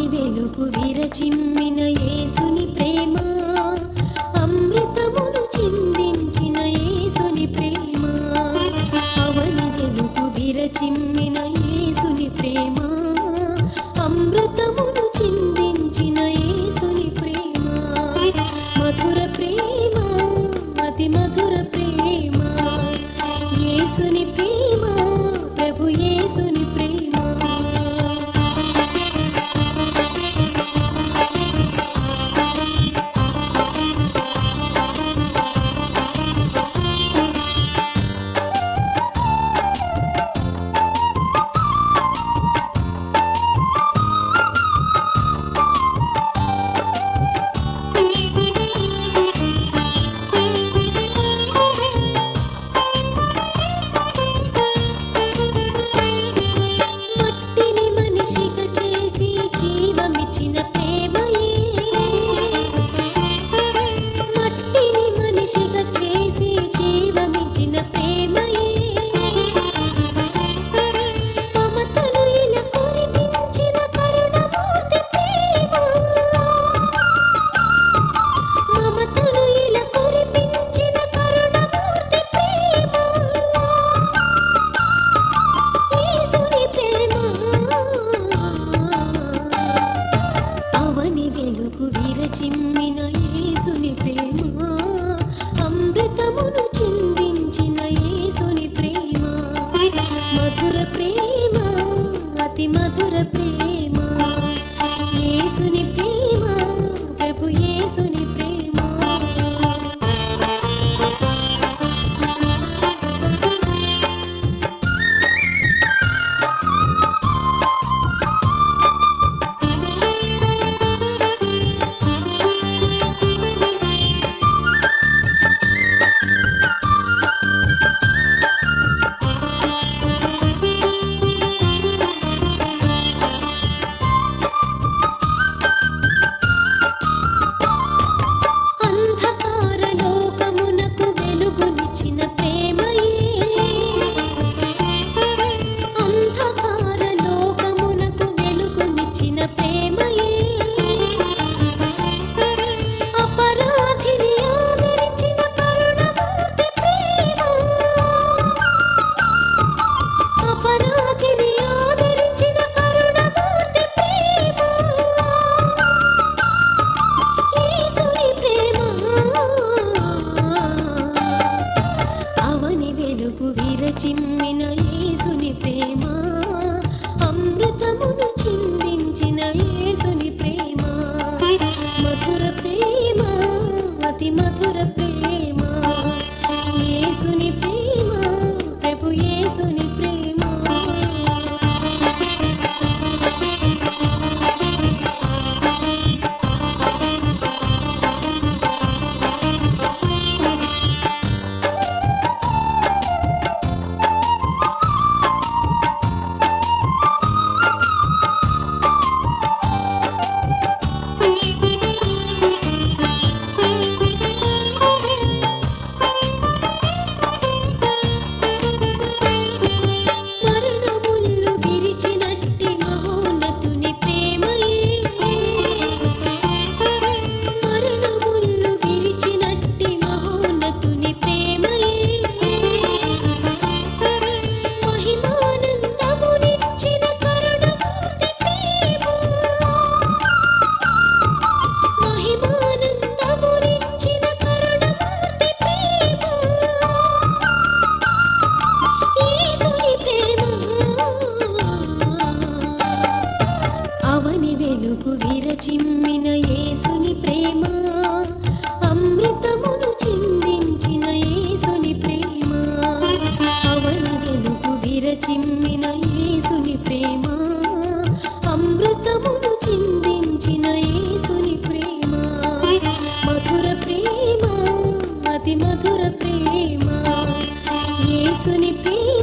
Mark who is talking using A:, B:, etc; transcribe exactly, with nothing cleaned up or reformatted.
A: వెలుగు విరచిమ్మిన యేసుని ప్రేమ, అమృతమును చిందించిన యేసుని ప్రేమ. అవని వెలుగు విరచిమ్మిన యేసుని ప్రేమ, అమృతమును చిందించిన యేసుని ప్రేమ. మధుర ప్రేమ, అతి మధుర ప్రేమ, యేసుని ప్రేమ, ప్రభు యేసుని ప్రేమ. చిమ్మిన యేసుని ప్రేమ, అమృతమును చిందించిన యేసుని ప్రేమ. మధుర ప్రేమ, అతి మధుర ప్రేమ, యేసుని ప్రేమ, ప్రభు యేసుని ప్రేమ. చిమ్మిన యేసుని ప్రేమ, అమృతమును చిందించిన యేసుని ప్రేమ. మధుర ప్రేమ, అతి మధుర ప్రేమ, యేసుని ప్రేమ, ప్రభు యేసుని ప్రేమ. వెలుగు విరచిమ్మిన యేసుని ప్రేమ, అమృతమును చిందించిన యేసుని ప్రేమ. అవని వెలుగు విరచిమ్మిన యేసుని ప్రేమ, అమృతమును చిందించిన యేసుని ప్రేమ. మధుర ప్రేమ, అతి మధుర ప్రేమ, యేసుని ప్రేమ,